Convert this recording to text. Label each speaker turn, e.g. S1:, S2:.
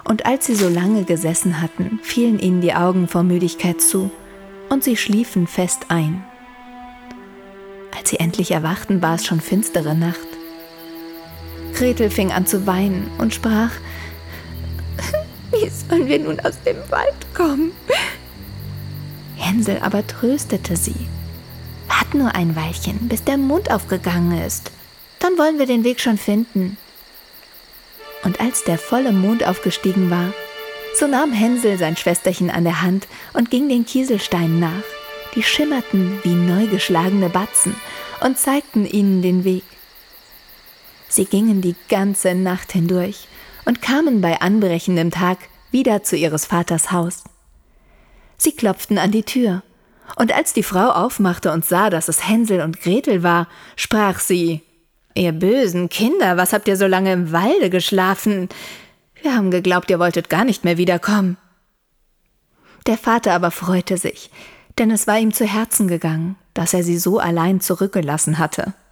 S1: Und als sie so lange gesessen hatten, fielen ihnen die Augen vor Müdigkeit zu und sie schliefen fest ein. Als sie endlich erwachten, war es schon finstere Nacht. Gretel fing an zu weinen und sprach: »Wie sollen wir nun aus dem Wald kommen?« Hänsel aber tröstete sie: »Wart nur ein Weilchen, bis der Mond aufgegangen ist. Dann wollen wir den Weg schon finden.« Und als der volle Mond aufgestiegen war, so nahm Hänsel sein Schwesterchen an der Hand und ging den Kieselsteinen nach. Die schimmerten wie neu geschlagene Batzen und zeigten ihnen den Weg. Sie gingen die ganze Nacht hindurch und kamen bei anbrechendem Tag wieder zu ihres Vaters Haus. Sie klopften an die Tür, und als die Frau aufmachte und sah, dass es Hänsel und Gretel war, sprach sie: »Ihr bösen Kinder, was habt ihr so lange im Walde geschlafen? Wir haben geglaubt, ihr wolltet gar nicht mehr wiederkommen.« Der Vater aber freute sich, denn es war ihm zu Herzen gegangen, dass er sie so allein zurückgelassen hatte.